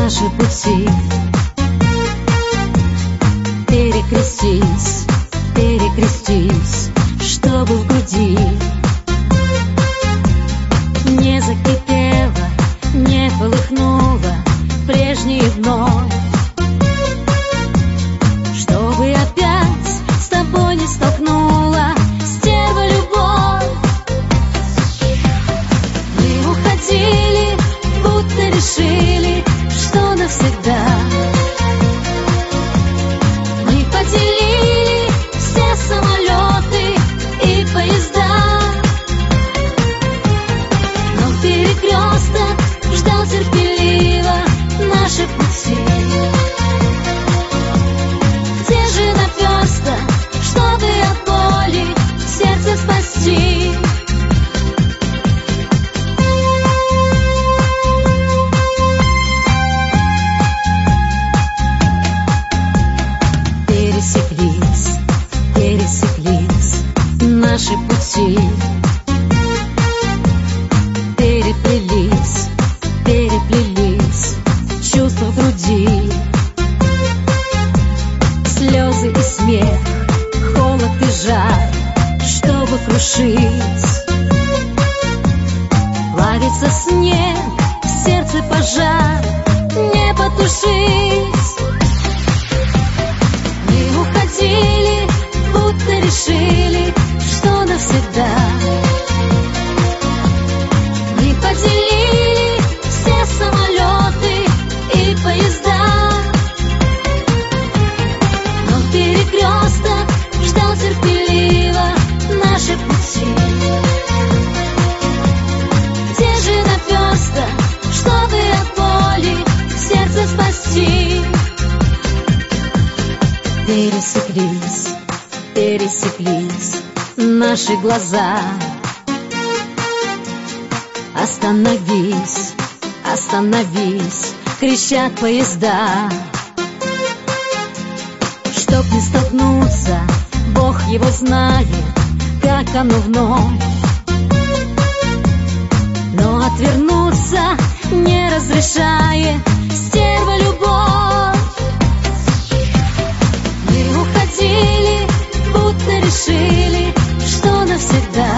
наши пути. Перекрестись, перекрестись, чтобы в груди не закипело, не полыхнуло прежнее вновь, чтобы опять с тобой не столкнула стерва любовь. Мы уходили, будто решили, что навсегда. Мы поделили все самолеты и поезда, но перекресток ждал терпеливо наши пути. Где же наперсток, чтобы от боли сердце спасти? Пересеклись, пересеклись наши пути. Переплелись, переплелись чувства в груди. Слезы и смех, холод и жар, чтобы крушить. Плавится снег, в сердце пожар, не потушить. Мы уходили, будто решили, что навсегда. Мы поделили все самолеты и поезда, но перекресток ждал терпеливо наши пути. Где же наперсток, чтобы от боли сердце спасти? Пересеклись, пересеклись наши глаза. Остановись, остановись, кричат поезда. Чтоб не столкнуться, Бог его знает, как оно вновь. Но отвернуться не разрешает стерва любовь. Мы уходили, будто решили, что навсегда.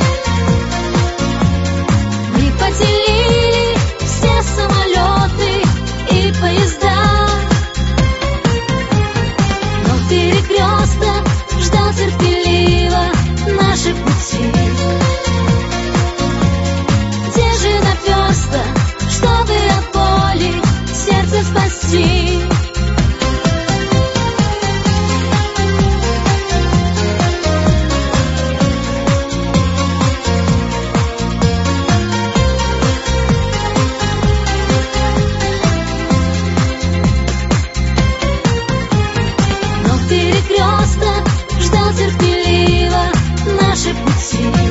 Мы поделили все самолеты и поезда, но перекресток ждал терпеливо наши пути. Где же наперсток, чтобы от боли сердце спасти? Перекресток ждал терпеливо наши пути.